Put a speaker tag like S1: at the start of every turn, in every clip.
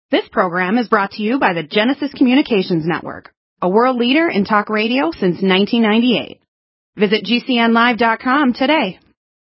S1: This program is brought to you by the Genesis Communications Network, a world leader in talk radio since 1998. Visit GCNlive.com today.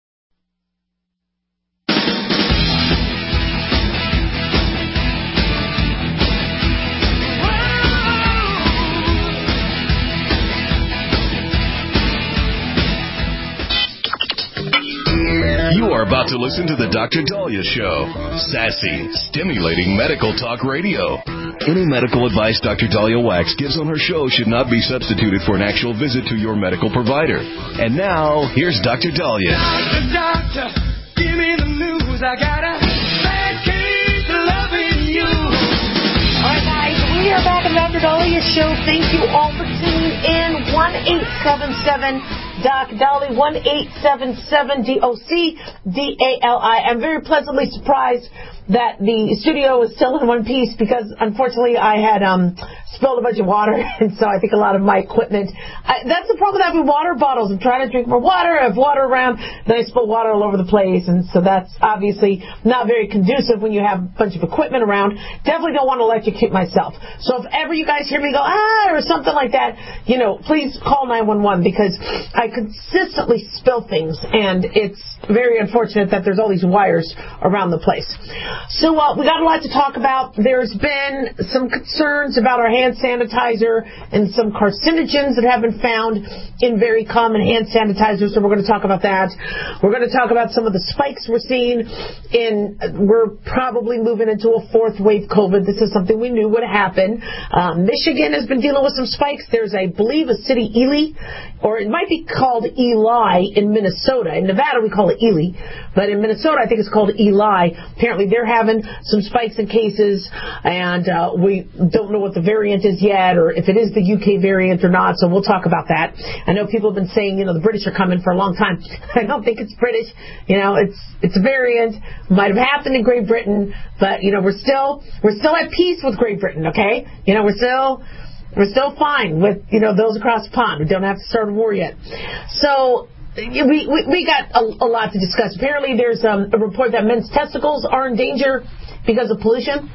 S2: You are about to listen to the Dr. Daliah Show. Sassy, stimulating medical talk radio. Any medical advice Dr. Daliah Wax gives on her show should not be substituted for an actual visit to your medical provider. And now, here's Dr. Daliah.
S3: Doctor, give me the news. I got a bad case of loving you.
S4: All right, guys, we are back on Dr. Daliah Show. Thank you all for tuning in. 1-877 Doc Dali, 1-877-DOC-DALI. I'm very pleasantly surprised that the studio is still in one piece because, unfortunately, I had spilled a bunch of water, and so I think a lot of my equipment. That's the problem with having water bottles. I'm trying to drink more water, I have water around, then I spill water all over the place, and so that's obviously not very conducive when you have a bunch of equipment around. Definitely don't want to electrocute myself. So if ever you guys hear me go, or something like that, please call 911 because I consistently spill things, and it's very unfortunate that there's all these wires around the place. So we got a lot to talk about. There's been some concerns about our hand sanitizer and some carcinogens that have been found in very common hand sanitizers, so we're going to talk about that. We're going to talk about some of the spikes we're seeing we're probably moving into a fourth wave COVID. This is something we knew would happen. Michigan has been dealing with some spikes. There's, I believe, a city, Ely, or it might be called Eli in Minnesota. In Nevada, we call it Ely, but in Minnesota, I think it's called Eli. Apparently, they're having some spikes in cases, and we don't know what the variant is yet, or if it is the UK variant or not, so we'll talk about that. I know people have been saying, the British are coming for a long time. I don't think it's British. It's a variant. Might have happened in Great Britain, but, we're still at peace with Great Britain, okay? We're still fine with, those across the pond. We don't have to start a war yet. So we got a lot to discuss. Apparently there's a report that men's testicles are in danger because of pollution.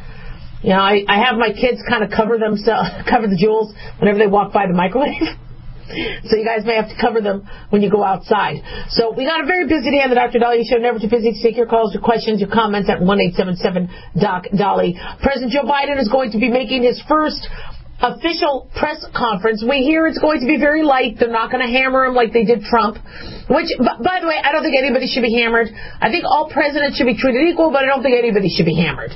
S4: I have my kids kind of cover the jewels whenever they walk by the microwave. So you guys may have to cover them when you go outside. So we got a very busy day on the Dr. Daliah Show. Never too busy to take your calls, your questions, your comments at 1-877-DOC-DALI. President Joe Biden is going to be making his first official press conference. We hear it's going to be very light. They're not going to hammer him like they did Trump. Which, by the way, I don't think anybody should be hammered. I think all presidents should be treated equal, but I don't think anybody should be hammered.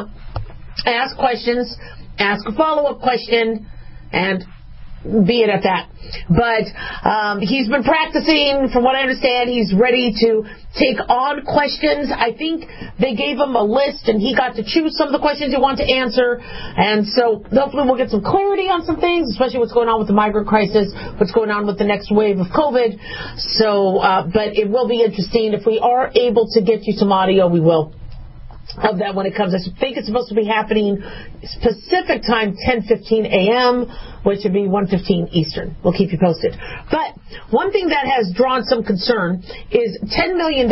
S4: Ask questions, ask a follow-up question, and be it at that. But he's been practicing. From what I understand, he's ready to take on questions. I think they gave him a list, and he got to choose some of the questions he wanted to answer. And so hopefully we'll get some clarity on some things, especially what's going on with the migrant crisis, what's going on with the next wave of COVID. So, but it will be interesting. If we are able to get you some audio, we will. Of that when it comes. I think it's supposed to be happening Pacific time, 10:15 a.m., which would be 1:15 Eastern. We'll keep you posted. But one thing that has drawn some concern is $10 billion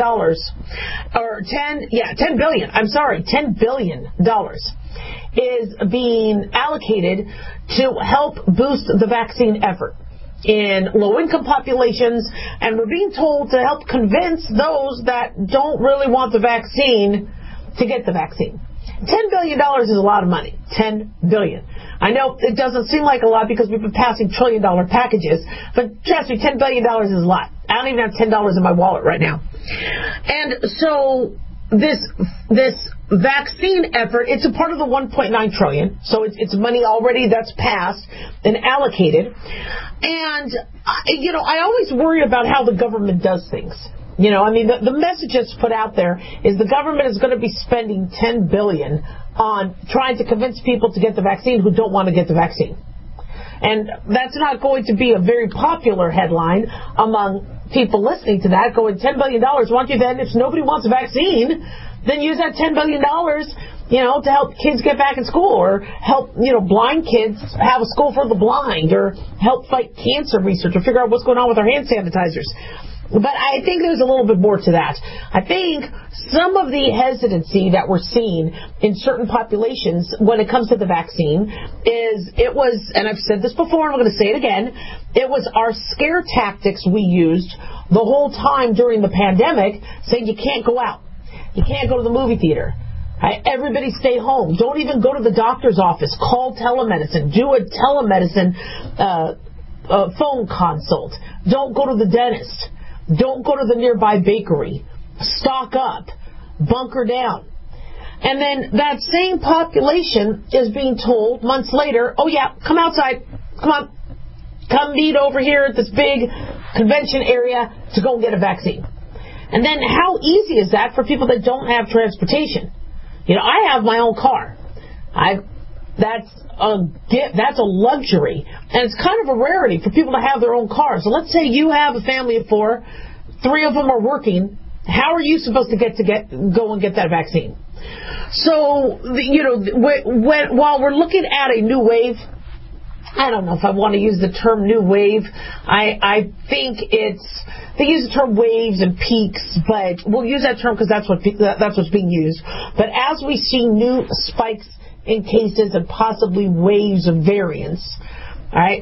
S4: is being allocated to help boost the vaccine effort in low-income populations, and we're being told to help convince those that don't really want the vaccine to get the vaccine. $10 billion is a lot of money. $10 billion. I know it doesn't seem like a lot because we've been passing trillion-dollar packages, but trust me, $10 billion is a lot. I don't even have $10 in my wallet right now. And so this vaccine effort, it's a part of the $1.9 trillion, so it's money already that's passed and allocated. And, I always worry about how the government does things. The message that's put out there is the government is going to be spending $10 billion on trying to convince people to get the vaccine who don't want to get the vaccine. And that's not going to be a very popular headline among people listening to that, going $10 billion. Why don't you then, if nobody wants a vaccine, then use that $10 billion, to help kids get back in school, or help, blind kids have a school for the blind, or help fight cancer research, or figure out what's going on with our hand sanitizers. But I think there's a little bit more to that. I think some of the hesitancy that we're seeing in certain populations when it comes to the vaccine is it was, and I've said this before and I'm going to say it again, it was our scare tactics we used the whole time during the pandemic, saying you can't go out. You can't go to the movie theater. Everybody stay home. Don't even go to the doctor's office. Call telemedicine. Do a telemedicine phone consult. Don't go to the dentist. Don't go to the nearby bakery. Stock up. Bunker down. And then that same population is being told months later, oh yeah, come outside. Come on. Come meet over here at this big convention area to go and get a vaccine. And then how easy is that for people that don't have transportation? You know, I have my own car. That's a luxury. And it's kind of a rarity for people to have their own cars. So let's say you have a family of 4, 3 of them are working. How are you supposed to go and get that vaccine? So, while we're looking at a new wave, I don't know if I want to use the term new wave. I think they use the term waves and peaks, but we'll use that term because that's what's being used. But as we see new spikes in cases and possibly waves of variants, all right,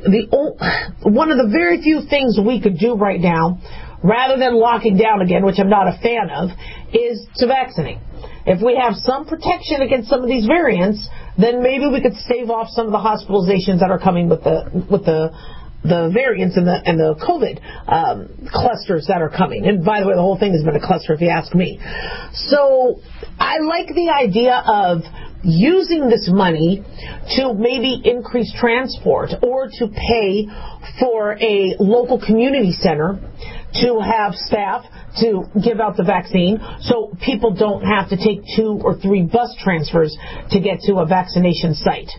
S4: one of the very few things we could do right now, rather than locking down again, which I'm not a fan of, is to vaccinate. If we have some protection against some of these variants, then maybe we could stave off some of the hospitalizations that are coming with the variants and the COVID clusters that are coming. And by the way, the whole thing has been a cluster, if you ask me. So I like the idea of using this money to maybe increase transport or to pay for a local community center to have staff to give out the vaccine so people don't have to take 2 or 3 bus transfers to get to a vaccination site.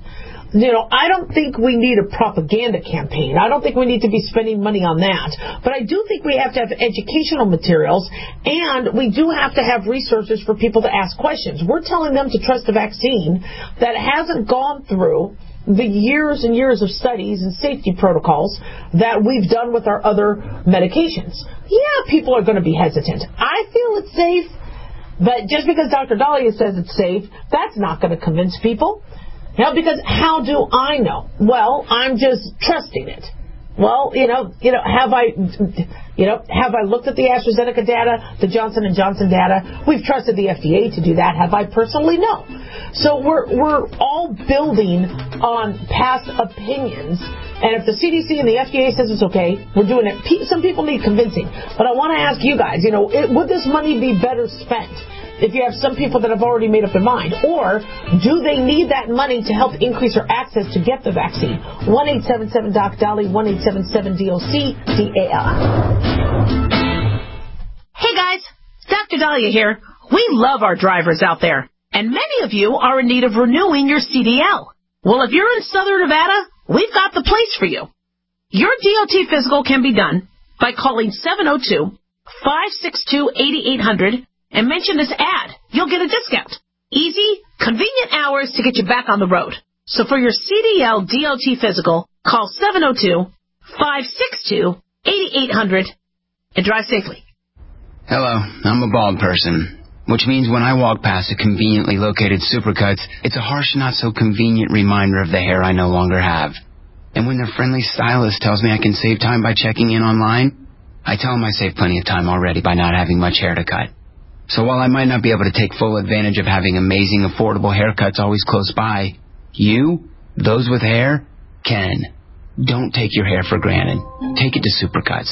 S4: I don't think we need a propaganda campaign. I don't think we need to be spending money on that. But I do think we have to have educational materials, and we do have to have resources for people to ask questions. We're telling them to trust a vaccine that hasn't gone through the years and years of studies and safety protocols that we've done with our other medications. Yeah, people are going to be hesitant. I feel it's safe, but just because Dr. Dahlia says it's safe, that's not going to convince people. Because how do I know? Well, I'm just trusting it. Well, have I looked at the AstraZeneca data, the Johnson & Johnson data? We've trusted the FDA to do that. Have I personally? No. So we're all building on past opinions. And if the CDC and the FDA says it's okay, we're doing it. Some people need convincing. But I want to ask you guys, would this money be better spent if you have some people that have already made up their mind? Or do they need that money to help increase their access to get the vaccine? 1-877-DOC-DOLLY, 1-877-DOC-DAL.
S5: Hey guys, Dr. Dahlia here. We love our drivers out there, and many of you are in need of renewing your CDL. Well, if you're in Southern Nevada, we've got the place for you. Your DOT physical can be done by calling 702-562-8800 and mention this ad. You'll get a discount. Easy, convenient hours to get you back on the road. So for your CDL DOT physical, call 702-562-8800 and drive safely.
S6: Hello, I'm a bald person, which means when I walk past a conveniently located Supercuts, it's a harsh, not so convenient reminder of the hair I no longer have. And when their friendly stylist tells me I can save time by checking in online, I tell them I save plenty of time already by not having much hair to cut. So while I might not be able to take full advantage of having amazing, affordable haircuts always close by, you, those with hair, can. Don't take your hair for granted. Take it to Supercuts.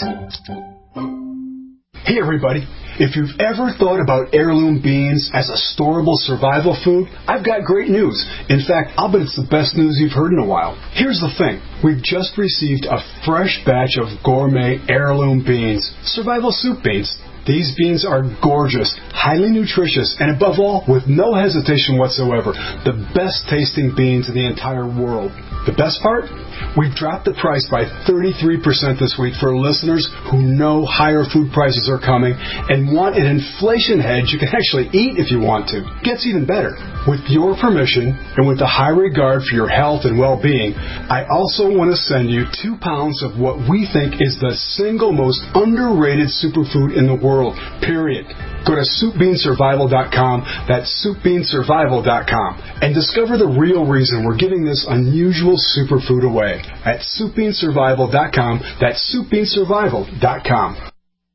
S7: Hey everybody, if you've ever thought about heirloom beans as a storable survival food, I've got great news. In fact, I'll bet it's the best news you've heard in a while. Here's the thing. We've just received a fresh batch of gourmet heirloom beans, survival soup beans. These beans are gorgeous, highly nutritious, and above all, with no hesitation whatsoever, the best tasting beans in the entire world. The best part? We've dropped the price by 33% this week for listeners who know higher food prices are coming and want an inflation hedge you can actually eat if you want to. Gets even better. With your permission, and with a high regard for your health and well-being, I also want to send you 2 pounds of what we think is the single most underrated superfood in the world, period. Go to SoupBeanSurvival.com, that's SoupBeanSurvival.com, and discover the real reason we're giving this unusual superfood away at SoupBeanSurvival.com, that's SoupBeanSurvival.com.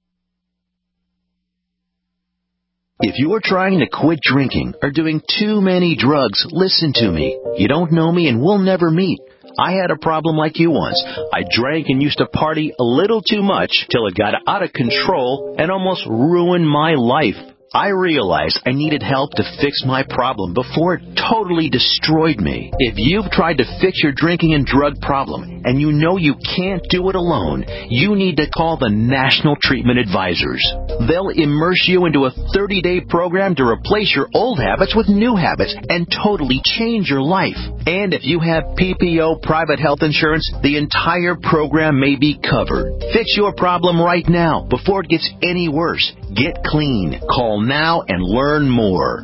S8: If you are trying to quit drinking or doing too many drugs, listen to me. You don't know me and we'll never meet. I had a problem like you once. I drank and used to party a little too much till it got out of control and almost ruined my life. I realized I needed help to fix my problem before it totally destroyed me. If you've tried to fix your drinking and drug problem and you know you can't do it alone, you need to call the National Treatment Advisors. They'll immerse you into a 30-day program to replace your old habits with new habits and totally change your life. And if you have PPO private health insurance, the entire program may be covered. Fix your problem right now before it gets any worse. Get clean. Call now and learn more.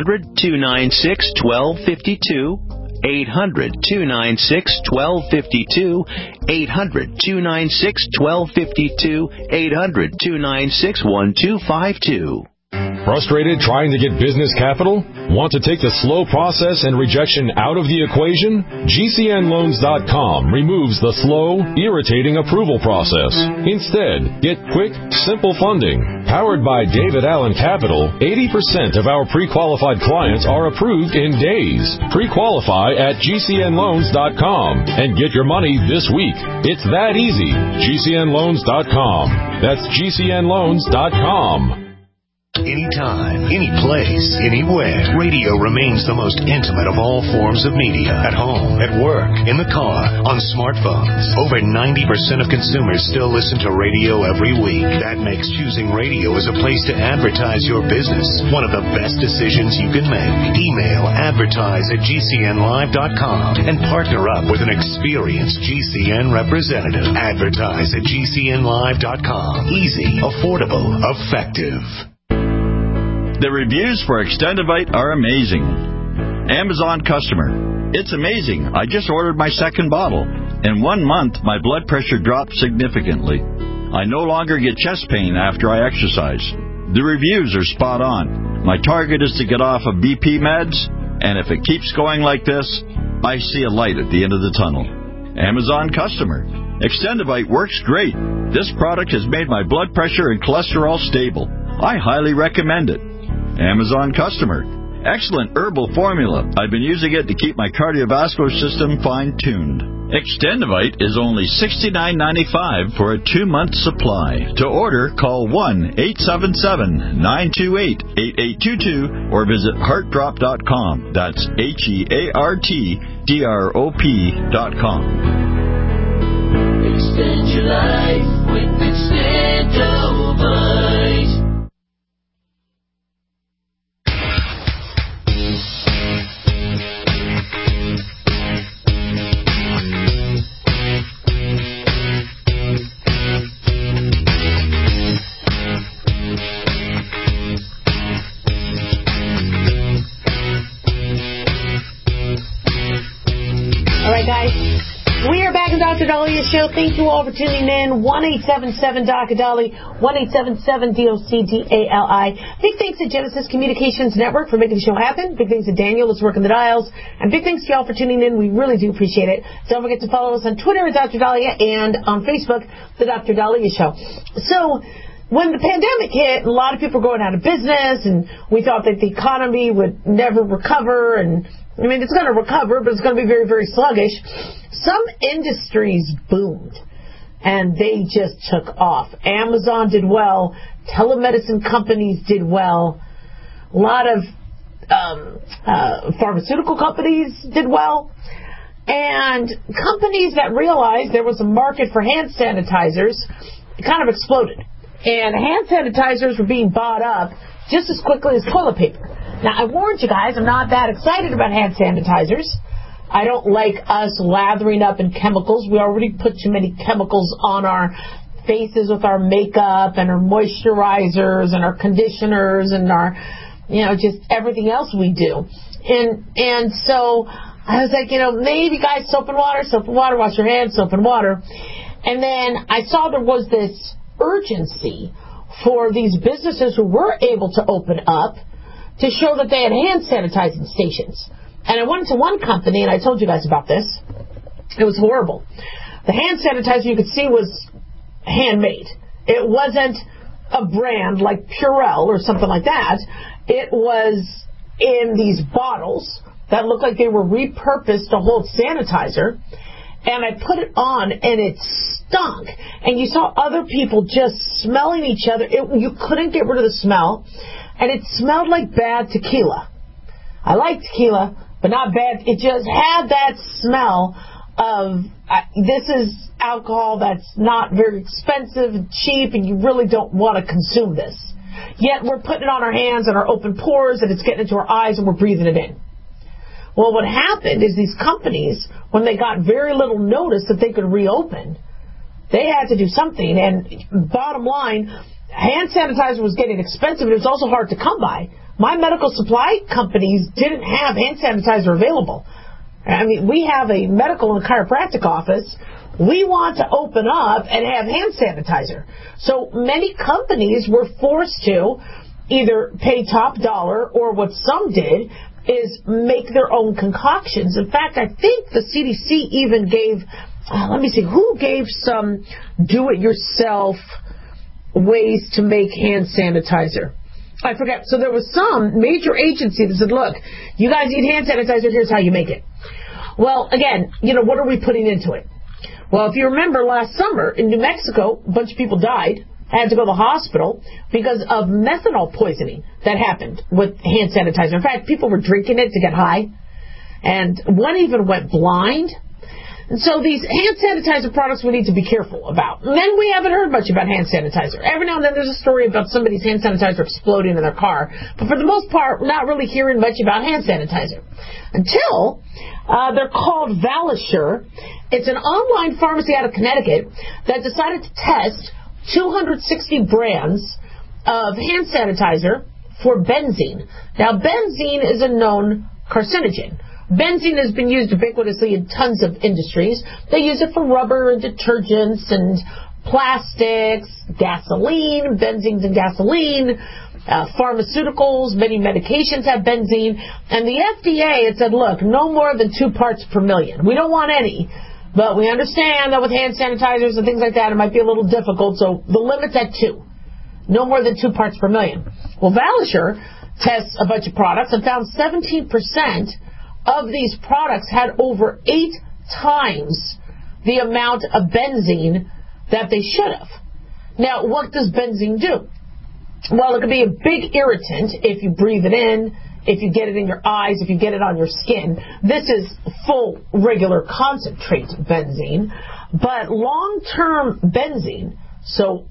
S8: 800-296-1252. 800-296-1252. 800-296-1252. 800-296-1252.
S9: Frustrated trying to get business capital? Want to take the slow process and rejection out of the equation? GCNLoans.com removes the slow, irritating approval process. Instead, get quick, simple funding. Powered by David Allen Capital, 80% of our pre-qualified clients are approved in days. Pre-qualify at GCNLoans.com and get your money this week. It's that easy. GCNLoans.com. That's GCNLoans.com.
S2: Anytime, any place, anywhere, radio remains the most intimate of all forms of media. At home, at work, in the car, on smartphones. Over 90% of consumers still listen to radio every week. That makes choosing radio as a place to advertise your business one of the best decisions you can make. Email advertise@GCNlive.com and partner up with an experienced GCN representative. Advertise at GCNlive.com. Easy, affordable, effective.
S10: The reviews for Extendivite are amazing. Amazon customer. It's amazing. I just ordered my second bottle. In 1 month, my blood pressure dropped significantly. I no longer get chest pain after I exercise. The reviews are spot on. My target is to get off of BP meds, and if it keeps going like this, I see a light at the end of the tunnel. Amazon customer. Extendivite works great. This product has made my blood pressure and cholesterol stable. I highly recommend it. Amazon customer. Excellent herbal formula. I've been using it to keep my cardiovascular system fine-tuned. Extendivite is only $69.95 for a 2-month supply. To order, call 1-877-928-8822 or visit heartdrop.com. That's HEARTDROP.com.
S3: Extend your life with Extendivite.
S4: Dr. Dahlia Show. Thank you all for tuning in. 1-877-Dr. 1-877-DOCDALI. Big thanks to Genesis Communications Network for making the show happen. Big thanks to Daniel that's working the dials. And big thanks to y'all for tuning in. We really do appreciate it. Don't forget to follow us on Twitter at Dr. Dahlia and on Facebook, The Dr. Dahlia Show. So, when the pandemic hit, a lot of people were going out of business, and we thought that the economy would never recover, and I mean, it's going to recover, but it's going to be very, very sluggish. Some industries boomed, and they just took off. Amazon did well. Telemedicine companies did well. A lot of pharmaceutical companies did well. And companies that realized there was a market for hand sanitizers kind of exploded. And hand sanitizers were being bought up just as quickly as toilet paper. Now, I warned you guys, I'm not that excited about hand sanitizers. I don't like us lathering up in chemicals. We already put too many chemicals on our faces with our makeup and our moisturizers and our conditioners and our just everything else we do. And so I was like, maybe guys, soap and water, wash your hands, soap and water. And then I saw there was this urgency for these businesses who were able to open up to show that they had hand sanitizing stations. And I went to one company, and I told you guys about this. It was horrible. The hand sanitizer you could see was handmade. It wasn't a brand like Purell or something like that. It was in these bottles that looked like they were repurposed to hold sanitizer. And I put it on, and it stunk. And you saw other people just smelling each other. You couldn't get rid of the smell. And it smelled like bad tequila. I like tequila, but not bad. It just had that smell of, this is alcohol that's not very expensive and cheap, and you really don't want to consume this. Yet we're putting it on our hands and our open pores, and it's getting into our eyes, and we're breathing it in. Well, what happened is these companies, when they got very little notice that they could reopen, they had to do something. And bottom line, hand sanitizer was getting expensive, and it was also hard to come by. My medical supply companies didn't have hand sanitizer available. I mean, we have a medical and chiropractic office. We want to open up and have hand sanitizer. So many companies were forced to either pay top dollar, or what some did is make their own concoctions. In fact, I think the CDC even gave, who gave some do-it-yourself ways to make hand sanitizer? I forget. So there was some major agency that said, look, you guys need hand sanitizer, here's how you make it. Well, again, what are we putting into it? Well, if you remember last summer in New Mexico, a bunch of people died, had to go to the hospital because of methanol poisoning that happened with hand sanitizer. In fact, people were drinking it to get high, and one even went blind. And so these hand sanitizer products we need to be careful about. And then we haven't heard much about hand sanitizer. Every now and then there's a story about somebody's hand sanitizer exploding in their car. But for the most part, we're not really hearing much about hand sanitizer. Until they're called Valisure. It's an online pharmacy out of Connecticut that decided to test 260 brands of hand sanitizer for benzene. Now, benzene is a known carcinogen. Benzene has been used ubiquitously in tons of industries. They use it for rubber and detergents and plastics, gasoline, benzenes and gasoline, pharmaceuticals, many medications have benzene. And the FDA had said, look, no more than 2 parts per million. We don't want any. But we understand that with hand sanitizers and things like that, it might be a little difficult. So the limit's at 2. No more than 2 parts per million. Well, Valisure tests a bunch of products and found 17% of these products had over 8 times the amount of benzene that they should have. Now, what does benzene do? Well, it can be a big irritant if you breathe it in, if you get it in your eyes, if you get it on your skin. This is full, regular concentrate benzene. But long-term benzene, so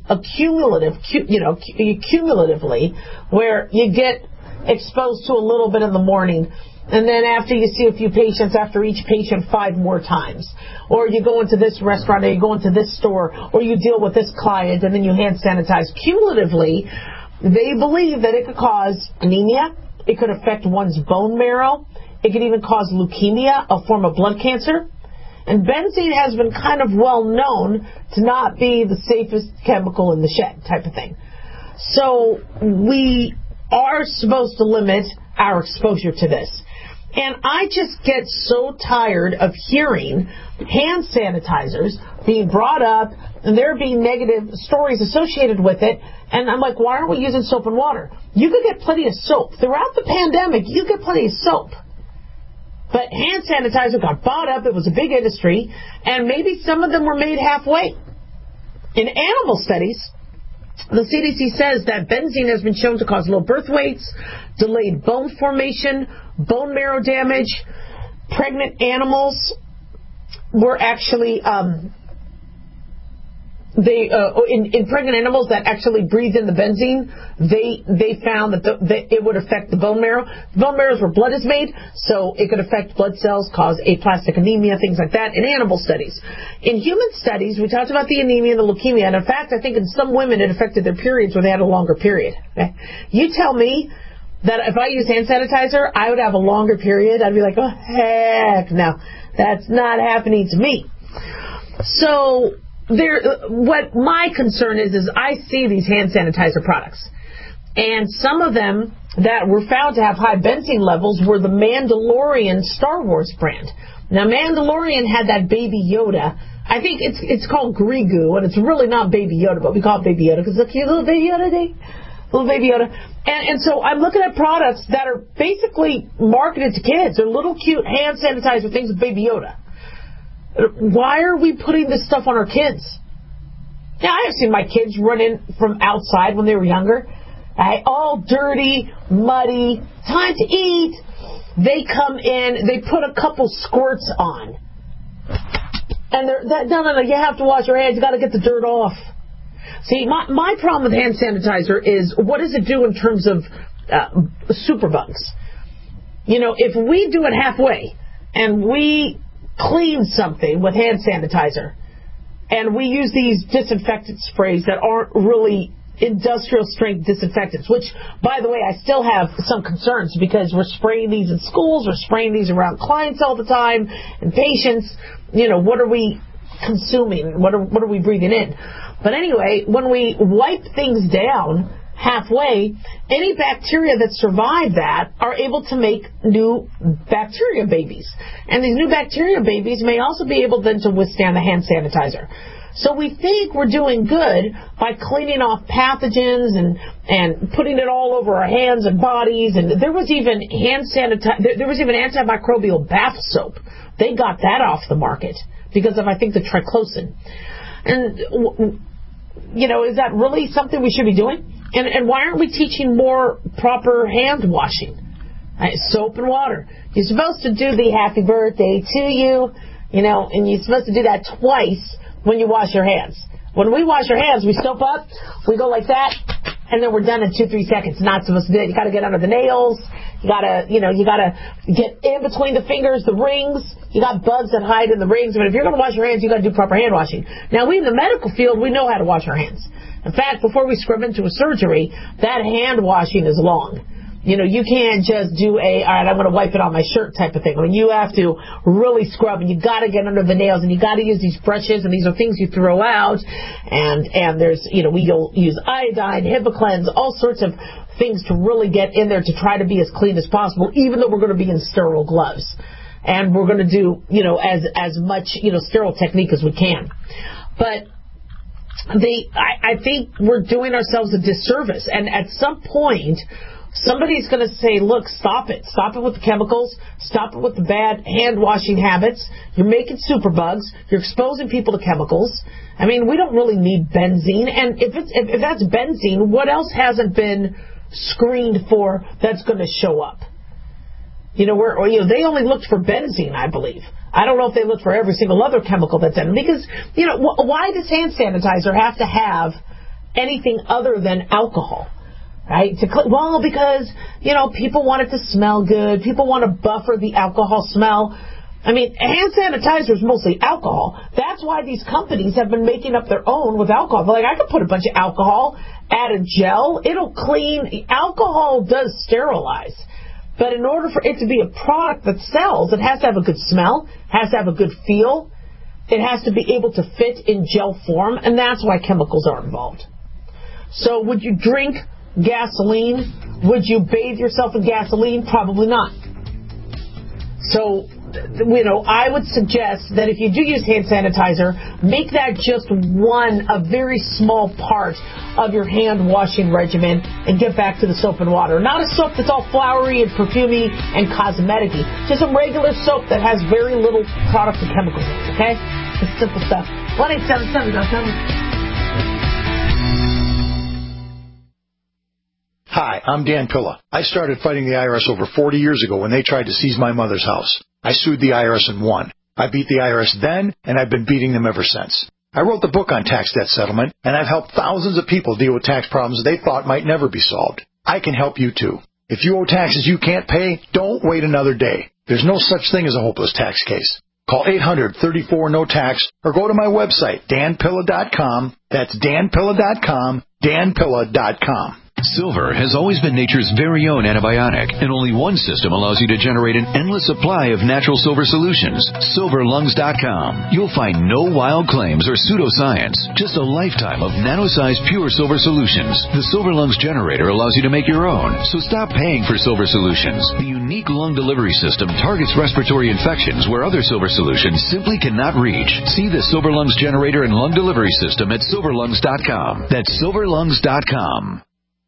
S4: cumulatively, where you get exposed to a little bit in the morning, and then after you see a few patients, after each patient 5 more times. Or you go into this restaurant, or you go into this store, or you deal with this client, and then you hand sanitize. Cumulatively, they believe that it could cause anemia, it could affect one's bone marrow, it could even cause leukemia, a form of blood cancer. And benzene has been kind of well known to not be the safest chemical in the shed type of thing. So we are supposed to limit our exposure to this. And I just get so tired of hearing hand sanitizers being brought up and there being negative stories associated with it. And I'm like, why aren't we using soap and water? You could get plenty of soap. Throughout the pandemic, you get plenty of soap. But hand sanitizer got bought up. It was a big industry. And maybe some of them were made halfway. In animal studies, the CDC says that benzene has been shown to cause low birth weights, delayed bone formation, bone marrow damage. Pregnant animals were actually in pregnant animals that actually breathed in the benzene, they found that it would affect the bone marrow. The bone marrow is where blood is made, so it could affect blood cells, cause aplastic anemia, things like that in animal studies. In human studies, we talked about the anemia and the leukemia, and in fact, I think in some women it affected their periods where they had a longer period. Okay? You tell me that if I use hand sanitizer, I would have a longer period. I'd be like, oh, heck no. That's not happening to me. So what my concern is I see these hand sanitizer products. And some of them that were found to have high benzene levels were the Mandalorian Star Wars brand. Now, Mandalorian had that Baby Yoda. I think it's called Grigu, and it's really not Baby Yoda, but we call it Baby Yoda because it's a cute little Baby Yoda day. Little Baby Yoda. And so I'm looking at products that are basically marketed to kids. They're little cute hand sanitizer things with Baby Yoda. Why are we putting this stuff on our kids? Yeah, I have seen my kids run in from outside when they were younger. All dirty, muddy, time to eat. They come in, they put a couple squirts on. And no, you have to wash your hands. You got to get the dirt off. See, my problem with hand sanitizer is what does it do in terms of superbugs? If we do it halfway and we clean something with hand sanitizer and we use these disinfectant sprays that aren't really industrial strength disinfectants, which, by the way, I still have some concerns because we're spraying these in schools, we're spraying these around clients all the time, and patients, what are we consuming? What are we breathing in? But anyway, when we wipe things down halfway, any bacteria that survive that are able to make new bacteria babies. And these new bacteria babies may also be able then to withstand the hand sanitizer. So we think we're doing good by cleaning off pathogens and putting it all over our hands and bodies. And there was even there was even antimicrobial bath soap. They got that off the market because of, I think, the triclosan. And, is that really something we should be doing? And why aren't we teaching more proper hand washing? Soap and water. You're supposed to do the happy birthday to you, and you're supposed to do that twice when you wash your hands. When we wash our hands, we soap up, we go like that, and then we're done in 2-3 seconds. Not supposed to do it. You got to get under the nails. You got to get in between the fingers, the rings. You got bugs that hide in the rings. But if you're going to wash your hands, you got to do proper hand washing. Now, we in the medical field, we know how to wash our hands. In fact, before we scrub into a surgery, that hand washing is long. You can't just do all right, I'm going to wipe it on my shirt type of thing. I mean, you have to really scrub, and you got to get under the nails, and you got to use these brushes, and these are things you throw out, and there's, we'll use iodine, HIPAA-Cleanse, all sorts of things to really get in there to try to be as clean as possible, even though we're going to be in sterile gloves. And we're going to do, as much, sterile technique as we can. But I think we're doing ourselves a disservice, and at some point, somebody's going to say, look, stop it. Stop it with the chemicals. Stop it with the bad hand-washing habits. You're making superbugs. You're exposing people to chemicals. I mean, we don't really need benzene. And if that's benzene, what else hasn't been screened for that's going to show up? They only looked for benzene, I believe. I don't know if they looked for every single other chemical that's in it. Because, why does hand sanitizer have to have anything other than alcohol? Right? Well, because, people want it to smell good. People want to buffer the alcohol smell. I mean, hand sanitizer is mostly alcohol. That's why these companies have been making up their own with alcohol. They're like, I could put a bunch of alcohol, add a gel. It'll clean. Alcohol does sterilize. But in order for it to be a product that sells, it has to have a good smell, has to have a good feel. It has to be able to fit in gel form, and that's why chemicals are involved. So would you drink gasoline? Would you bathe yourself in gasoline? Probably not. So, I would suggest that if you do use hand sanitizer, make that just a very small part of your hand washing regimen and get back to the soap and water. Not a soap that's all flowery and perfumey and cosmetic-y. Just some regular soap that has very little product and chemicals in it, okay? It's simple stuff. 1-877-7.
S11: Hi, I'm Dan Pilla. I started fighting the IRS over 40 years ago when they tried to seize my mother's house. I sued the IRS and won. I beat the IRS then, and I've been beating them ever since. I wrote the book on tax debt settlement, and I've helped thousands of people deal with tax problems they thought might never be solved. I can help you too. If you owe taxes you can't pay, don't wait another day. There's no such thing as a hopeless tax case. Call 800-34-NO-TAX or go to my website, danpilla.com. That's danpilla.com, danpilla.com.
S2: Silver has always been nature's very own antibiotic, and only one system allows you to generate an endless supply of natural silver solutions. SilverLungs.com. You'll find no wild claims or pseudoscience, just a lifetime of nano-sized pure silver solutions. The Silver Lungs generator allows you to make your own, so stop paying for silver solutions. The unique lung delivery system targets respiratory infections where other silver solutions simply cannot reach. See the Silver Lungs generator and lung delivery system at SilverLungs.com. That's SilverLungs.com.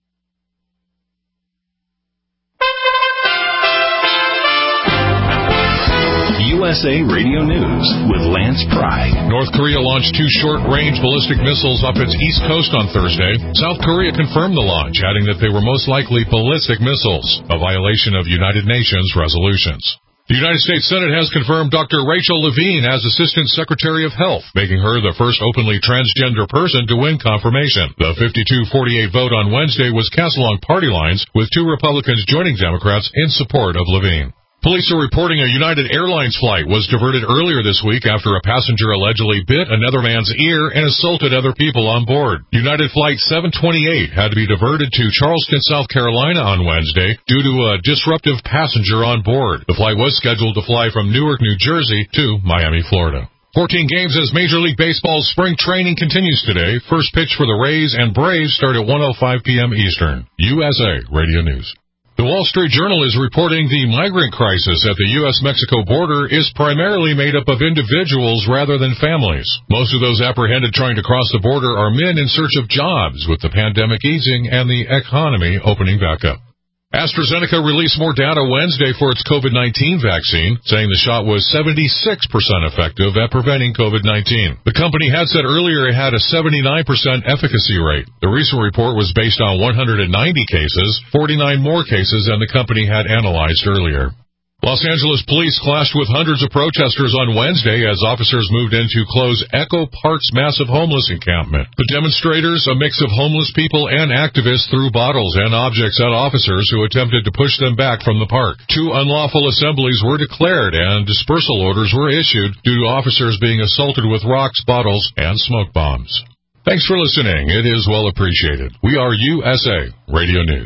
S2: USA Radio News with Lance Pry.
S9: North Korea launched 2 short-range ballistic missiles up its east coast on Thursday. South Korea confirmed the launch, adding that they were most likely ballistic missiles, a violation of United Nations resolutions. The United States Senate has confirmed Dr. Rachel Levine as Assistant Secretary of Health, making her the first openly transgender person to win confirmation. The 52-48 vote on Wednesday was cast along party lines, with 2 Republicans joining Democrats in support of Levine. Police are reporting a United Airlines flight was diverted earlier this week after a passenger allegedly bit another man's ear and assaulted other people on board. United Flight 728 had to be diverted to Charleston, South Carolina on Wednesday due to a disruptive passenger on board. The flight was scheduled to fly from Newark, New Jersey to Miami, Florida. 14 games as Major League Baseball's spring training continues today. First pitch for the Rays and Braves start at 1:05 p.m. Eastern. USA Radio News. The Wall Street Journal is reporting the migrant crisis at the U.S.-Mexico border is primarily made up of individuals rather than families. Most of those apprehended trying to cross the border are men in search of jobs, with the pandemic easing and the economy opening back up. AstraZeneca released more data Wednesday for its COVID-19 vaccine, saying the shot was 76% effective at preventing COVID-19. The company had said earlier it had a 79% efficacy rate. The recent report was based on 190 cases, 49 more cases than the company had analyzed earlier. Los Angeles police clashed with hundreds of protesters on Wednesday as officers moved in to close Echo Park's massive homeless encampment. The demonstrators, a mix of homeless people and activists, threw bottles and objects at officers who attempted to push them back from the park. 2 unlawful assemblies were declared and dispersal orders were issued due to officers being assaulted with rocks, bottles, and smoke bombs. Thanks for listening. It is well appreciated. We are USA Radio News.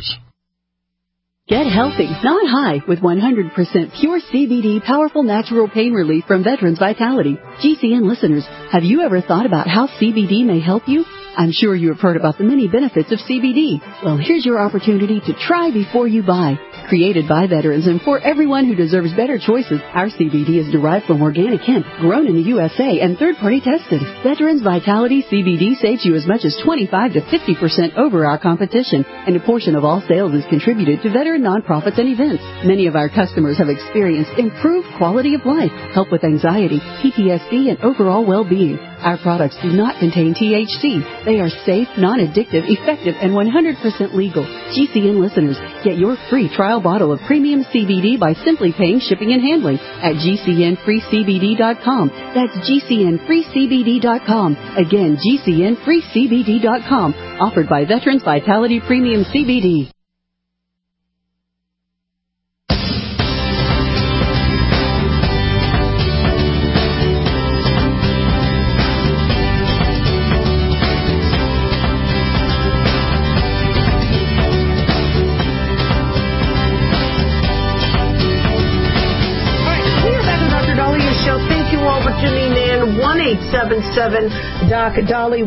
S12: Get healthy, not high, with 100% pure CBD powerful natural pain relief from Veterans Vitality. GCN listeners, have you ever thought about how CBD may help you? I'm sure you have heard about the many benefits of CBD. Well, here's your opportunity to try before you buy. Created by veterans and for everyone who deserves better choices, our CBD is derived from organic hemp, grown in the USA and third-party tested. Veterans Vitality CBD saves you as much as 25 to 50% over our competition, and a portion of all sales is contributed to veteran nonprofits and events. Many of our customers have experienced improved quality of life, help with anxiety, PTSD, and overall well-being. Our products do not contain THC. They are safe, non-addictive, effective, and 100% legal. GCN listeners, get your free trial bottle of premium CBD by simply paying shipping and handling at GCNFreeCBD.com. That's GCNFreeCBD.com. Again, GCNFreeCBD.com. Offered by Veterans Vitality Premium CBD.
S4: Doc Dolly,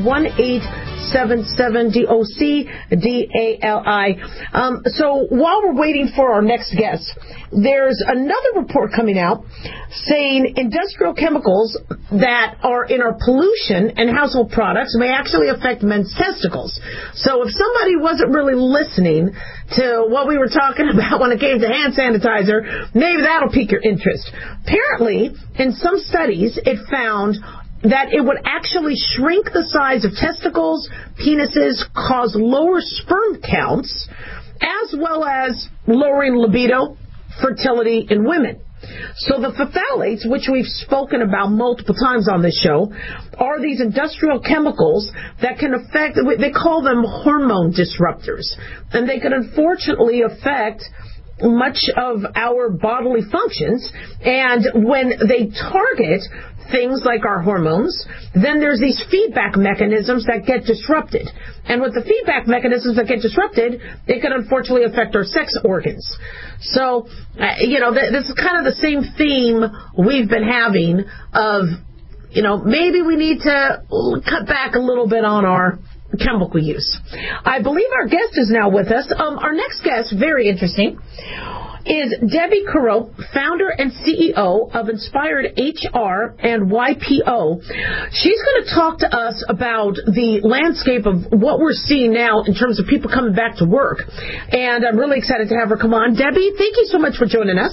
S4: 1-877-DOC-DALI. So while we're waiting for our next guest, there's another report coming out saying industrial chemicals that are in our pollution and household products may actually affect men's testicles. So if somebody wasn't really listening to what we were talking about when it came to hand sanitizer, maybe that'll pique your interest. Apparently, in some studies, it found that it would actually shrink the size of testicles, penises, cause lower sperm counts, as well as lowering libido, fertility in women. So the phthalates, which we've spoken about multiple times on this show, are these industrial chemicals that can affect, they call them hormone disruptors, and they can unfortunately affect much of our bodily functions. And when they target things like our hormones, then there's these feedback mechanisms that get disrupted. And with the feedback mechanisms that get disrupted, it can unfortunately affect our sex organs. So, this is kind of the same theme we've been having of, maybe we need to cut back a little bit on our chemical use. I believe our guest is now with us. Our next guest, very interesting, is Debbie Carreau, founder and CEO of Inspired HR and YPO. She's going to talk to us about the landscape of what we're seeing now in terms of people coming back to work. And I'm really excited to have her come on. Debbie, thank you so much for joining us.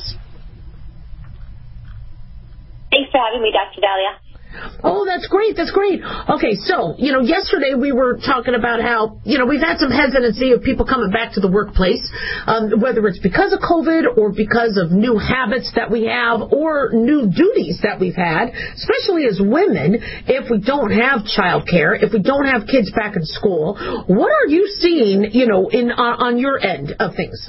S13: Thanks for having me, Dr. Dahlia.
S4: Oh, that's great. That's great. Okay, so, yesterday we were talking about how, we've had some hesitancy of people coming back to the workplace, whether it's because of COVID or because of new habits that we have or new duties that we've had, especially as women, if we don't have childcare, if we don't have kids back in school. What are you seeing, on your end of things?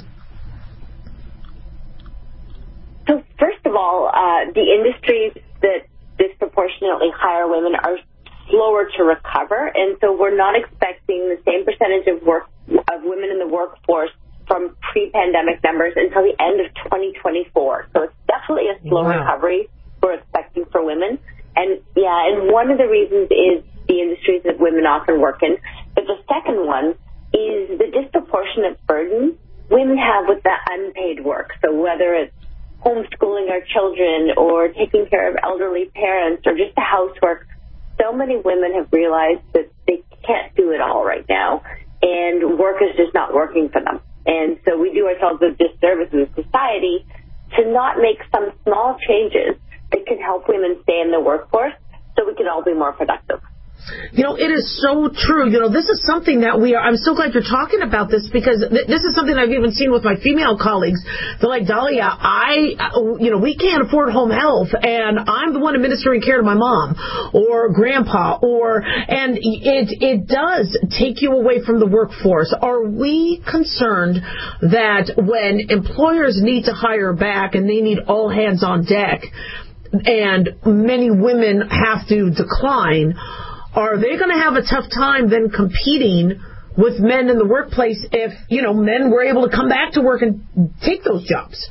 S13: So, first of all, the industries that disproportionately hire women are slower to recover, and so we're not expecting the same percentage of women in the workforce from pre-pandemic numbers until the end of 2024. So it's definitely a slow recovery we're expecting for women. And one of the reasons is the industries that women often work in. But the second one is the disproportionate burden women have with the unpaid work. So whether it's homeschooling our children or taking care of elderly parents or just the housework, so many women have realized that they can't do it all right now, and work is just not working for them. And so we do ourselves a disservice as a society to not make some small changes that can help women stay in the workforce so we can all be more productive.
S4: It is so true. This is something that I'm so glad you're talking about this, because this is something I've even seen with my female colleagues. They're like, Dahlia, we can't afford home health, and I'm the one administering care to my mom or grandpa, and it does take you away from the workforce. Are we concerned that when employers need to hire back and they need all hands on deck, and many women have to decline, are they going to have a tough time then competing with men in the workplace if, men were able to come back to work and take those jobs?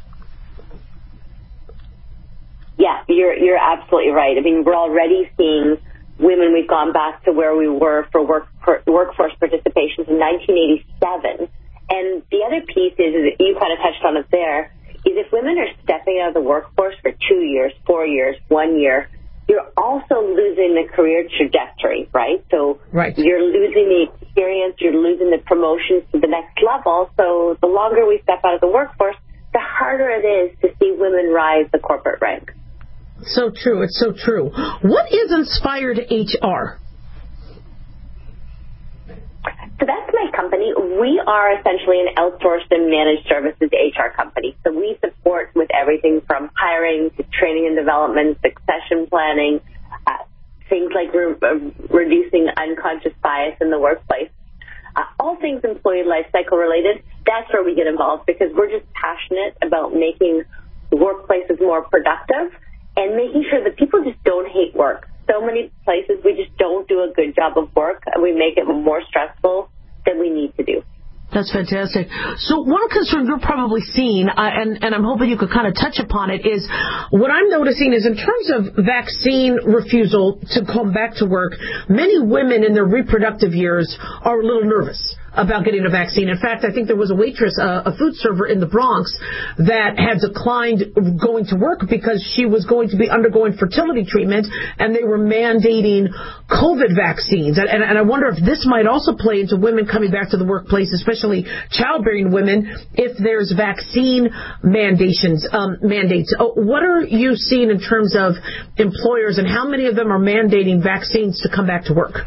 S13: Yeah, you're absolutely right. I mean, we're already seeing women. We've gone back to where we were for workforce participation in 1987. And the other piece is you kind of touched on it there, is if women are stepping out of the workforce for 2 years, 4 years, 1 year, you're also losing the career trajectory, right? So you're losing the experience, you're losing the promotions to the next level. So the longer we step out of the workforce, the harder it is to see women rise the corporate ranks.
S4: So true. It's so true. What is Inspired HR?
S13: So that's my company. We are essentially an outsourced and managed services HR company. So we support with everything from hiring to training and development, succession planning, things like reducing unconscious bias in the workplace. All things employee life cycle related, that's where we get involved, because we're just passionate about making workplaces more productive and making sure that people just don't hate work. So many places we just don't do a good job of work, and we make it more stressful than we need to do.
S4: That's fantastic. So one concern you're probably seeing, and I'm hoping you could kind of touch upon it, is what I'm noticing is in terms of vaccine refusal to come back to work, many women in their reproductive years are a little nervous about getting a vaccine. In fact, I think there was a waitress, a food server in the Bronx, that had declined going to work because she was going to be undergoing fertility treatment, and they were mandating COVID vaccines. And I wonder if this might also play into women coming back to the workplace, especially childbearing women, if there's vaccine mandates. What are you seeing in terms of employers, and how many of them are mandating vaccines to come back to work?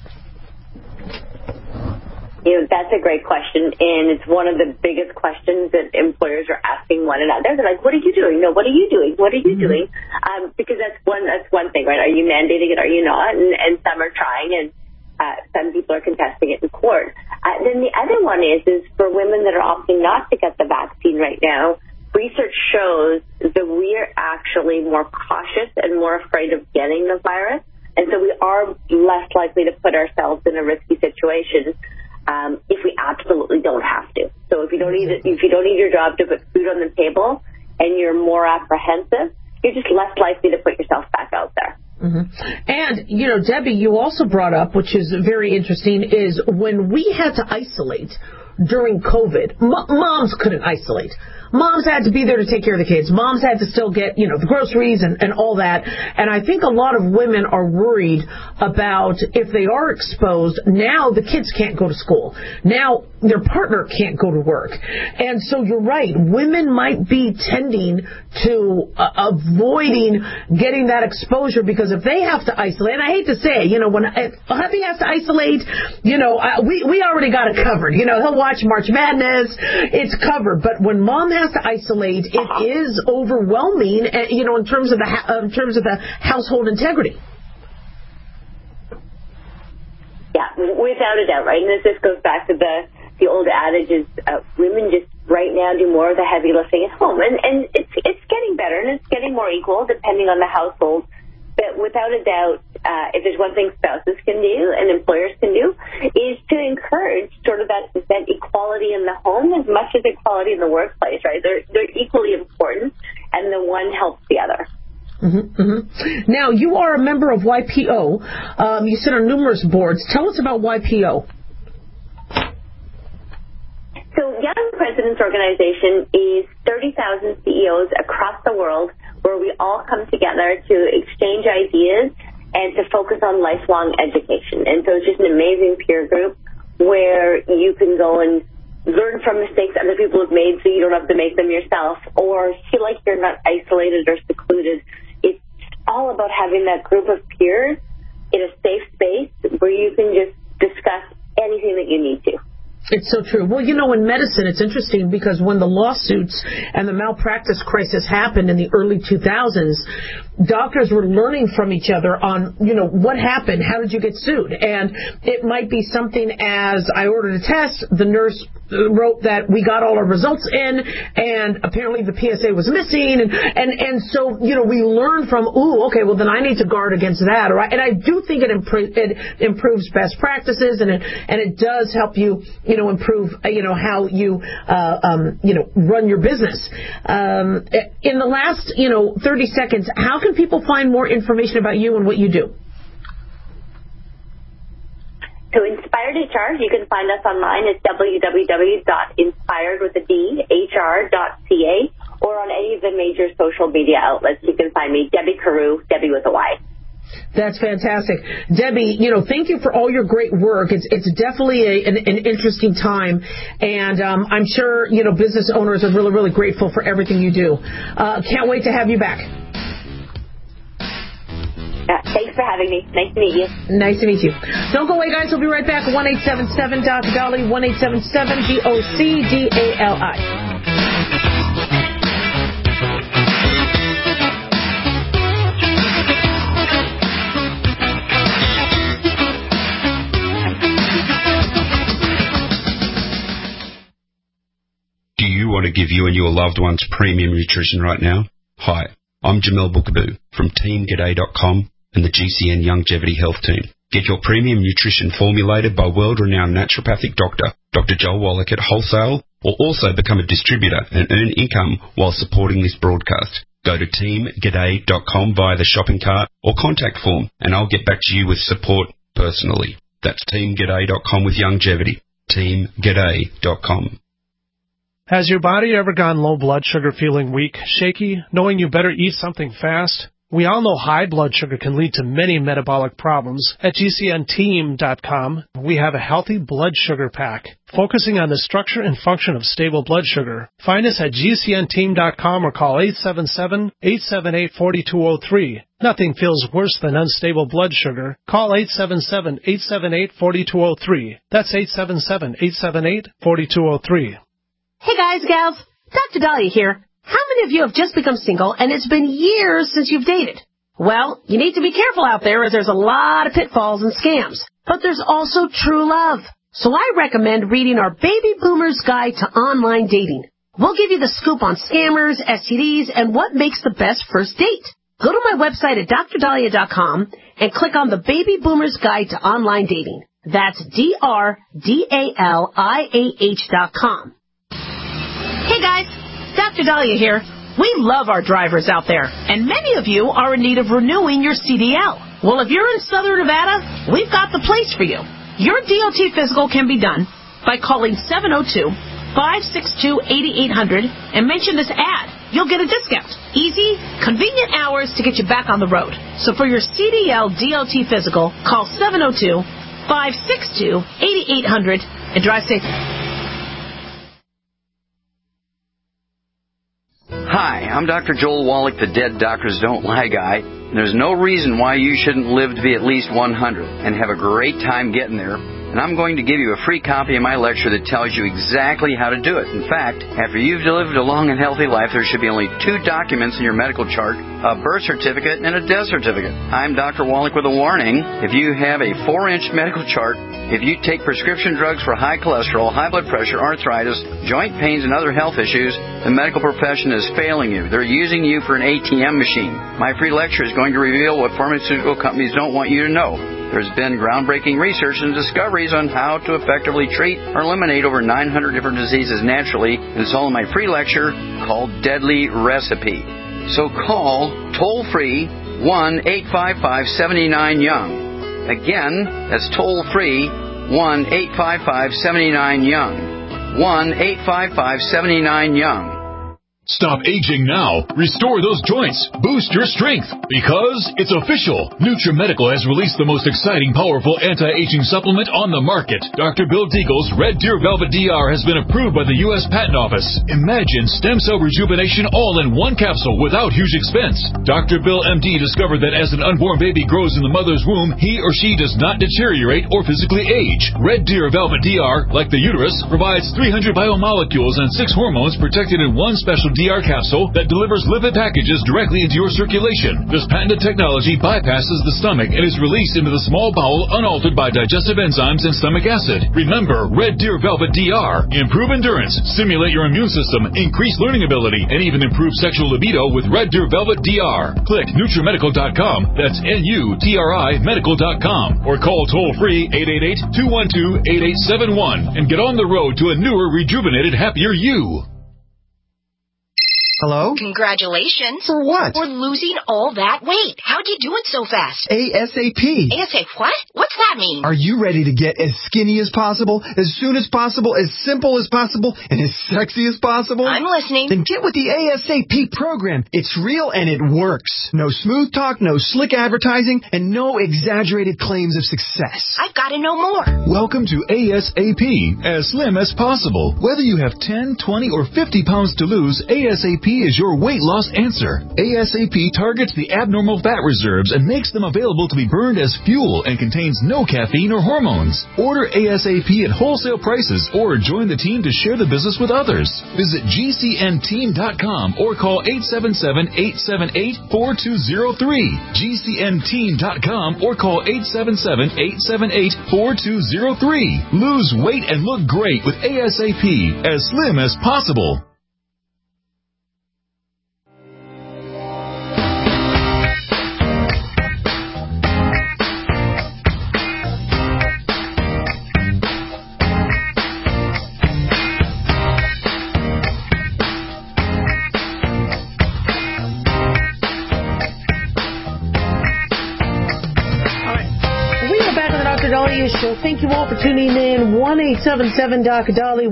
S13: That's a great question, and it's one of the biggest questions that employers are asking one another. They're like, what are you doing? No, what are you doing? What are you doing? Because that's one thing, right? Are you mandating it? Are you not? And some are trying, and some people are contesting it in court. Then the other one is for women that are opting not to get the vaccine right now, research shows that we're actually more cautious and more afraid of getting the virus. And so we are less likely to put ourselves in a risky situation if we absolutely don't have to. So if you don't need your job to put food on the table and you're more apprehensive, you're just less likely to put yourself back out there.
S4: Mm-hmm. And, Debbie, you also brought up, which is very interesting, is when we had to isolate during COVID, moms couldn't isolate. Moms had to be there to take care of the kids. Moms had to still get, the groceries and all that. And I think a lot of women are worried about if they are exposed, now the kids can't go to school. Now their partner can't go to work. And so you're right. Women might be tending to avoiding getting that exposure because if they have to isolate, and I hate to say, when hubby has to isolate, we already got it covered. He'll watch March Madness. It's covered. But when mom has to isolate, it is overwhelming, in terms of the household integrity.
S13: Yeah, without a doubt, right? And this goes back to the old adage is women just right now do more of the heavy lifting at home, and it's getting better and it's getting more equal depending on the household. But without a doubt, if there's one thing spouses can do and employers can do, is to encourage sort of that equality in the home as much as equality in the workplace, right? They're equally important, and the one helps the other.
S4: Mm-hmm, mm-hmm. Now, you are a member of YPO. You sit on numerous boards. Tell us about YPO.
S13: So Young Presidents Organization is 30,000 CEOs across the world where we all come together to exchange ideas and to focus on lifelong education. And so it's just an amazing peer group where you can go and learn from mistakes other people have made so you don't have to make them yourself or feel like you're not isolated or secluded. It's all about having that group of peers in a safe space where you can just discuss anything that you need to.
S4: It's so true. Well, in medicine, it's interesting because when the lawsuits and the malpractice crisis happened in the early 2000s, doctors were learning from each other on, what happened? How did you get sued? And it might be something as I ordered a test, the nurse wrote that we got all our results in, and apparently the PSA was missing, and so we learn from okay, well then I need to guard against that, right? And I do think it improves best practices, and it does help you improve how you run your business. In the last 30 seconds, how can people find more information about you and what you do?
S13: So Inspired HR, you can find us online at www.inspiredwithadhr.ca or on any of the major social media outlets. You can find me, Debbie Carew, Debbie with a Y.
S4: That's fantastic. Debbie, thank you for all your great work. It's definitely an interesting time, and I'm sure, business owners are really, really grateful for everything you do. Can't wait to have you back.
S13: Thanks for having me. Nice to meet you.
S4: Nice to meet you. Don't go away, guys. We'll be right back. 1-877-Dr. Dolly, 1-877-DOCDALI.
S14: Do you want to give you and your loved ones premium nutrition right now? Hi, I'm Jamel Bookaboo from TeamGaday.com and the GCN Longevity Health Team. Get your premium nutrition formulated by world-renowned naturopathic doctor, Dr. Joel Wallach at wholesale, or also become a distributor and earn income while supporting this broadcast. Go to TeamGaday.com via the shopping cart or contact form, and I'll get back to you with support personally. That's TeamGaday.com with longevity. TeamGaday.com.
S15: Has your body ever gone low blood sugar, feeling weak, shaky, knowing you better eat something fast? We all know high blood sugar can lead to many metabolic problems. At GCNteam.com, we have a healthy blood sugar pack, focusing on the structure and function of stable blood sugar. Find us at GCNteam.com or call 877-878-4203. Nothing feels worse than unstable blood sugar. Call 877-878-4203. That's 877-878-4203.
S5: Hey guys, gals, Dr. Dahlia here. How many of you have just become single and it's been years since you've dated? Well, you need to be careful out there as there's a lot of pitfalls and scams. But there's also true love. So I recommend reading our Baby Boomer's Guide to Online Dating. We'll give you the scoop on scammers, STDs, and what makes the best first date. Go to my website at drdahlia.com and click on the Baby Boomer's Guide to Online Dating. That's DRDALIAH.com. Hey guys, Dr. Dahlia here. We love our drivers out there, and many of you are in need of renewing your CDL. Well, if you're in Southern Nevada, we've got the place for you. Your DOT physical can be done by calling 702-562-8800 and mention this ad. You'll get a discount. Easy, convenient hours to get you back on the road. So for your CDL DOT physical, call 702-562-8800 and drive safe.
S16: Hi, I'm Dr. Joel Wallach, the Dead Doctors Don't Lie guy. There's no reason why you shouldn't live to be at least 100 and have a great time getting there. And I'm going to give you a free copy of my lecture that tells you exactly how to do it. In fact, after you've lived a long and healthy life, there should be only 2 documents in your medical chart, a birth certificate and a death certificate. I'm Dr. Wallach with a warning. If you have a 4-inch medical chart, if you take prescription drugs for high cholesterol, high blood pressure, arthritis, joint pains, and other health issues, the medical profession is failing you. They're using you for an ATM machine. My free lecture is going to reveal what pharmaceutical companies don't want you to know. There's been groundbreaking research and discoveries on how to effectively treat or eliminate over 900 different diseases naturally, and it's all in my free lecture called Deadly Recipe. So call toll-free 1-855-79-YOUNG. Again, that's toll-free 1-855-79-YOUNG. 1-855-79-YOUNG.
S17: Stop aging now. Restore those joints. Boost your strength. Because it's official. NutriMedical has released the most exciting, powerful anti-aging supplement on the market. Dr. Bill Deagle's Red Deer Velvet DR has been approved by the U.S. Patent Office. Imagine stem cell rejuvenation all in one capsule without huge expense. Dr. Bill MD discovered that as an unborn baby grows in the mother's womb, he or she does not deteriorate or physically age. Red Deer Velvet DR, like the uterus, provides 300 biomolecules and 6 hormones protected in one special DR capsule that delivers lipid packages directly into your circulation. This patented technology bypasses the stomach and is released into the small bowel unaltered by digestive enzymes and stomach acid. Remember, Red Deer Velvet DR. Improve endurance, stimulate your immune system, increase learning ability, and even improve sexual libido with Red Deer Velvet DR. Click NutriMedical.com, that's NUTRI Medical.com, or call toll-free 888-212-8871 and get on the road to a newer, rejuvenated, happier you.
S18: Hello?
S19: Congratulations.
S18: For what?
S19: For losing all that weight. How'd you do it so fast?
S18: ASAP.
S19: ASAP what? What's that mean?
S18: Are you ready to get as skinny as possible, as soon as possible, as simple as possible, and as sexy as possible?
S19: I'm listening.
S18: Then get with the ASAP program. It's real and it works. No smooth talk, no slick advertising, and no exaggerated claims of success.
S19: I've got to know more.
S17: Welcome to ASAP, as slim as possible. Whether you have 10, 20, or 50 pounds to lose, ASAP is your weight loss answer. ASAP targets the abnormal fat reserves and makes them available to be burned as fuel and contains no caffeine or hormones. Order ASAP at wholesale prices or join the team to share the business with others. Visit GCNteam.com or call 877-878-4203. GCNteam.com or call 877-878-4203. Lose weight and look great with ASAP, as slim as possible.
S4: Show. Thank you all for tuning in. 1-877-DOC-DALI,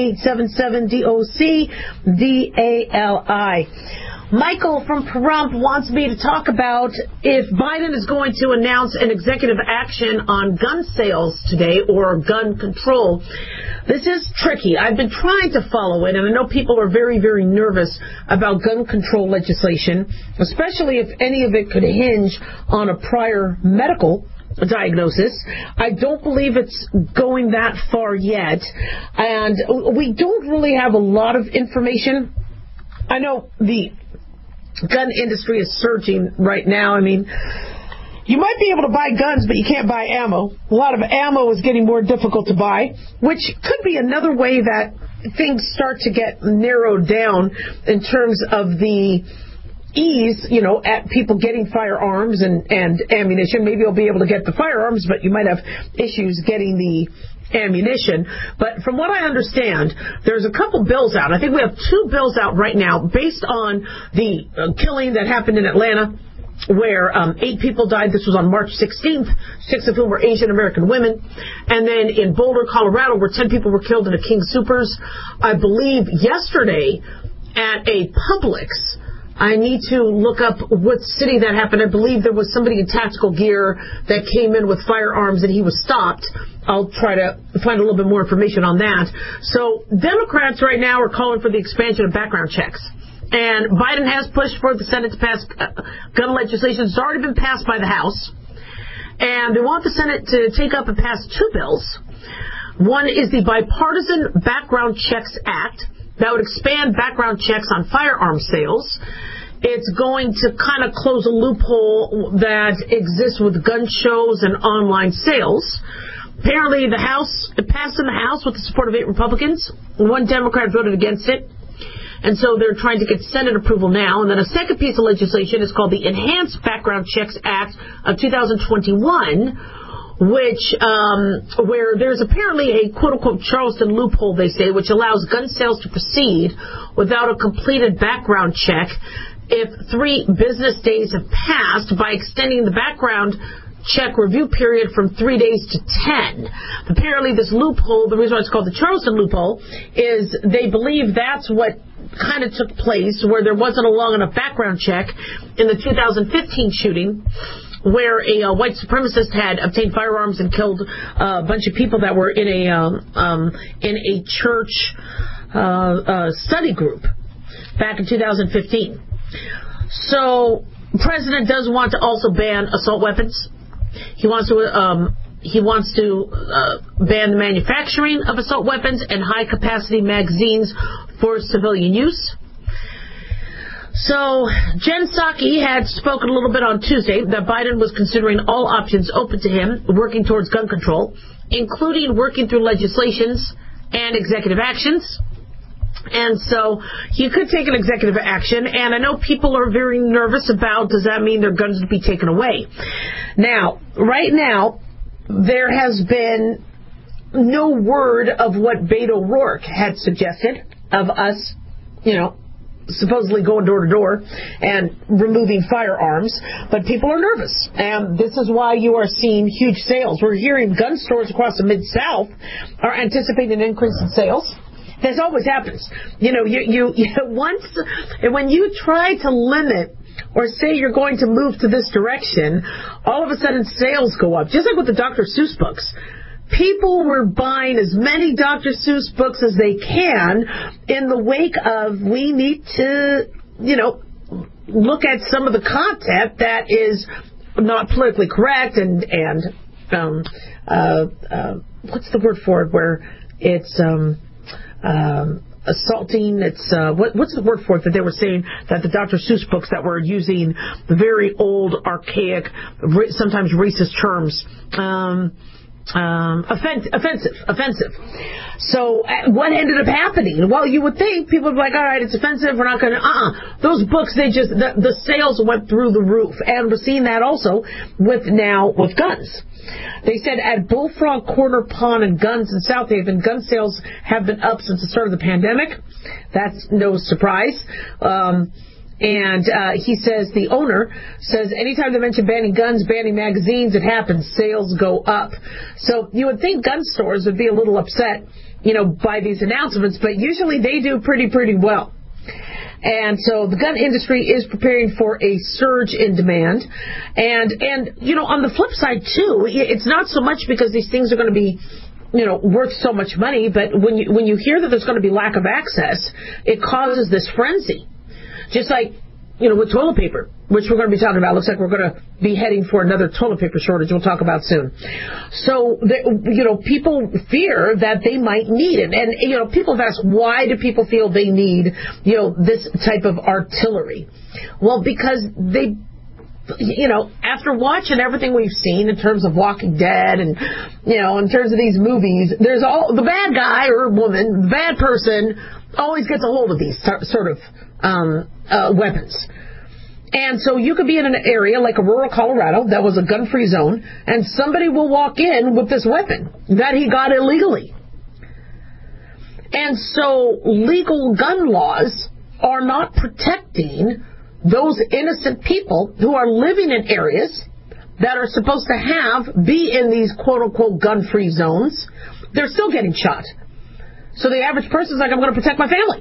S4: 1-877-DOC-DALI. Michael from Pahrump wants me to talk about if Biden is going to announce an executive action on gun sales today or gun control. This is tricky. I've been trying to follow it, and I know people are very, very nervous about gun control legislation, especially if any of it could hinge on a prior medical diagnosis. I don't believe it's going that far yet, and we don't really have a lot of information. I know the gun industry is surging right now. I mean, you might be able to buy guns, but you can't buy ammo. A lot of ammo is getting more difficult to buy, which could be another way that things start to get narrowed down in terms of the ease, at people getting firearms and ammunition. Maybe you'll be able to get the firearms, but you might have issues getting the ammunition. But from what I understand, there's a couple bills out. I think we have 2 bills out right now based on the killing that happened in Atlanta, where 8 people died. This was on March 16th, 6 of whom were Asian American women. And then in Boulder, Colorado, where 10 people were killed in a King Soopers. I believe yesterday at a Publix. I need to look up what city that happened. I believe there was somebody in tactical gear that came in with firearms and he was stopped. I'll try to find a little bit more information on that. So Democrats right now are calling for the expansion of background checks. And Biden has pushed for the Senate to pass gun legislation. It's already been passed by the House. And they want the Senate to take up and pass 2 bills. One is the Bipartisan Background Checks Act that would expand background checks on firearm sales. It's going to kind of close a loophole that exists with gun shows and online sales. Apparently, it passed in the House with the support of 8 Republicans. 1 Democrat voted against it. And so they're trying to get Senate approval now. And then a second piece of legislation is called the Enhanced Background Checks Act of 2021, where there's apparently a quote-unquote Charleston loophole, they say, which allows gun sales to proceed without a completed background check if 3 business days have passed by extending the background check review period from 3 days to 10. Apparently this loophole, the reason why it's called the Charleston loophole, is they believe that's what kind of took place, where there wasn't a long enough background check in the 2015 shooting, where a white supremacist had obtained firearms and killed a bunch of people that were in a church study group back in 2015. So, the president does want to also ban assault weapons. He wants to ban the manufacturing of assault weapons and high-capacity magazines for civilian use. So, Jen Psaki had spoken a little bit on Tuesday that Biden was considering all options open to him working towards gun control, including working through legislations and executive actions. And so he could take an executive action, and I know people are very nervous about, does that mean their guns will be taken away? Now, right now, there has been no word of what Beto O'Rourke had suggested of us, supposedly going door to door and removing firearms, but people are nervous, and this is why you are seeing huge sales. We're hearing gun stores across the Mid-South are anticipating an increase in sales. This always happens. When you try to limit or say you're going to move to this direction, all of a sudden sales go up. Just like with the Dr. Seuss books. People were buying as many Dr. Seuss books as they can in the wake of we need to, look at some of the content that is not politically correct and what's the word for it, where it's assaulting. It's what's the word for it that they were saying that the Dr. Seuss books that were using very old, archaic, sometimes racist terms. Offensive. So what ended up happening? Well, you would think people would be like, all right, it's offensive, we're not going to, Those books, the sales went through the roof. And we're seeing that also with guns. They said at Bullfrog, Corner Pond, and Guns in South Haven, gun sales have been up since the start of the pandemic. That's no surprise. And he says, the owner says, anytime they mention banning guns, banning magazines, it happens. Sales go up. So you would think gun stores would be a little upset, by these announcements, but usually they do pretty well. And so the gun industry is preparing for a surge in demand. And on the flip side, too, it's not so much because these things are going to be worth so much money, but when you hear that there's going to be lack of access, it causes this frenzy. Just like with toilet paper, which we're going to be talking about. Looks like we're going to be heading for another toilet paper shortage we'll talk about soon. So, people fear that they might need it. And, people have asked, why do people feel they need, this type of artillery? Well, because they, after watching everything we've seen in terms of Walking Dead and, in terms of these movies, there's the bad guy or woman, the bad person always gets a hold of these sort of weapons. And so you could be in an area like a rural Colorado that was a gun-free zone, and somebody will walk in with this weapon that he got illegally. And so legal gun laws are not protecting those innocent people who are living in areas that are supposed to be in these quote-unquote gun-free zones. They're still getting shot. So the average person's like, I'm going to protect my family.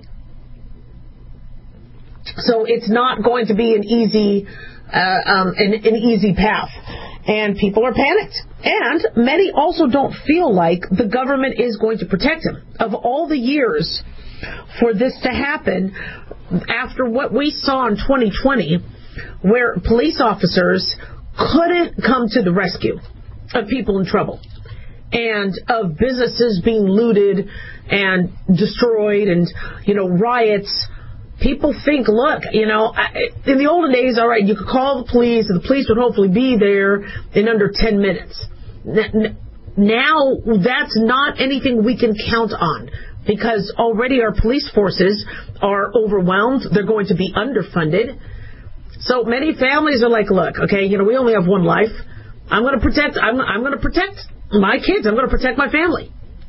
S4: So it's not going to be an easy path. And people are panicked. And many also don't feel like the government is going to protect them. Of all the years for this to happen, after what we saw in 2020, where police officers couldn't come to the rescue of people in trouble, and of businesses being looted and destroyed, and, riots, people think, look, in the olden days, all right, you could call the police, and the police would hopefully be there in under 10 minutes. Now, that's not anything we can count on, because already our police forces are overwhelmed. They're going to be underfunded. So many families are like, look, okay, we only have one life. I'm going to protect my kids. I'm going to protect my family.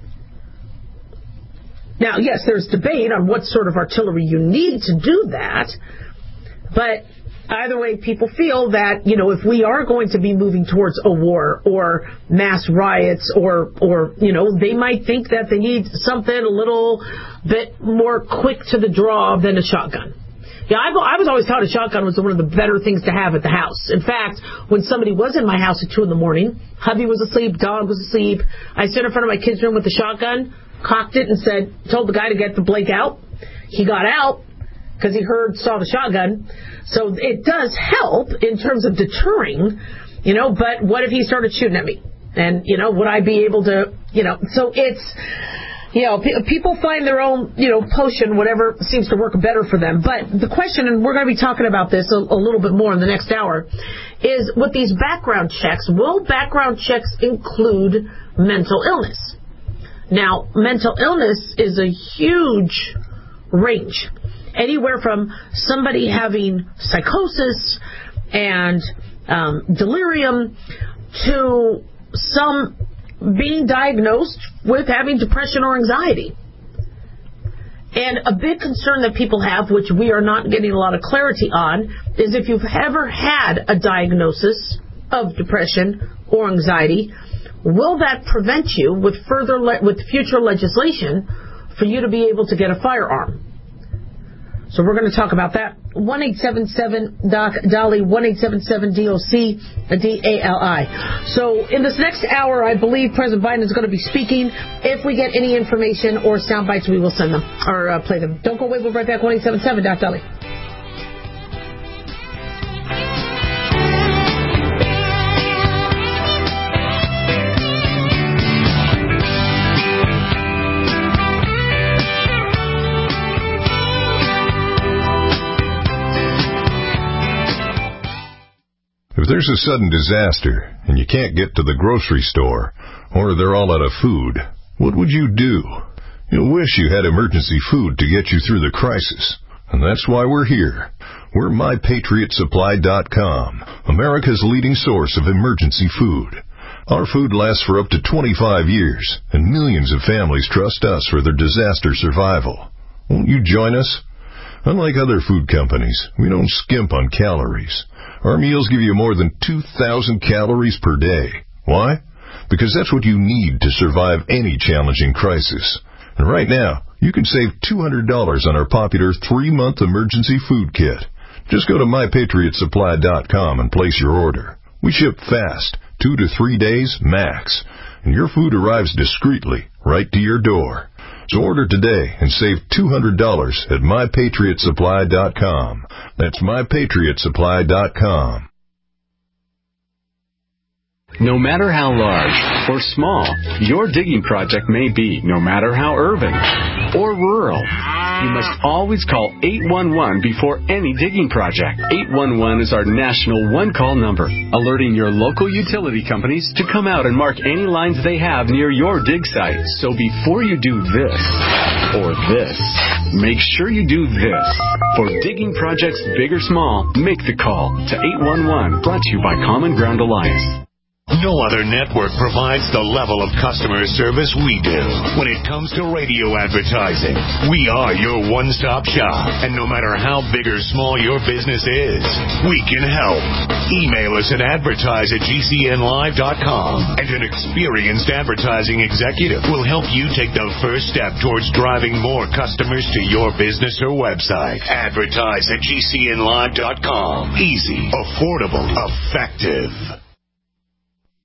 S4: Now, yes, there's debate on what sort of artillery you need to do that, but either way, people feel that, if we are going to be moving towards a war or mass riots or they might think that they need something a little bit more quick to the draw than a shotgun. Yeah, I was always taught a shotgun was one of the better things to have at the house. In fact, when somebody was in my house at 2 a.m, hubby was asleep, dog was asleep, I stood in front of my kids' room with the shotgun, cocked it, and told the guy to get the Blake out. He got out because he saw the shotgun. So it does help in terms of deterring, but what if he started shooting at me? And, would I be able to, so it's, people find their own, potion, whatever seems to work better for them. But the question, and we're going to be talking about this a little bit more in the next hour, is with these background checks, will background checks include mental illness? Now, mental illness is a huge range. Anywhere from somebody having psychosis and delirium to some being diagnosed with having depression or anxiety. And a big concern that people have, which we are not getting a lot of clarity on, is if you've ever had a diagnosis of depression or anxiety, will that prevent you with future legislation for you to be able to get a firearm? So we're going to talk about that. 1-877-DOC-DALI, 1-877-DOC-DALI. So in this next hour, I believe President Biden is going to be speaking. If we get any information or sound bites, we will send them or play them. Don't go away. We'll be right back. 1-877-DOC-DALI.
S20: If there's a sudden disaster and you can't get to the grocery store or they're all out of food, what would you do? You'll wish you had emergency food to get you through the crisis. And that's why we're here. We're MyPatriotSupply.com, America's leading source of emergency food. Our food lasts for up to 25 years, and millions of families trust us for their disaster survival. Won't you join us? Unlike other food companies, we don't skimp on calories. Our meals give you more than 2,000 calories per day. Why? Because that's what you need to survive any challenging crisis. And right now, you can save $200 on our popular 3-month emergency food kit. Just go to MyPatriotSupply.com and place your order. We ship fast, 2 to 3 days max, and your food arrives discreetly right to your door. So order today and save $200 at MyPatriotSupply.com. That's MyPatriotSupply.com.
S21: No matter how large or small your digging project may be, no matter how urban or rural, you must always call 811 before any digging project. 811 is our national one-call number, alerting your local utility companies to come out and mark any lines they have near your dig site. So before you do this or this, make sure you do this. For digging projects big or small, make the call to 811, brought to you by Common Ground Alliance.
S22: No other network provides the level of customer service we do when it comes to radio advertising. We are your one-stop shop, and no matter how big or small your business is, we can help. Email us at advertise@gcnlive.com, and an experienced advertising executive will help you take the first step towards driving more customers to your business or website. Advertise@gcnlive.com. Easy, affordable, effective.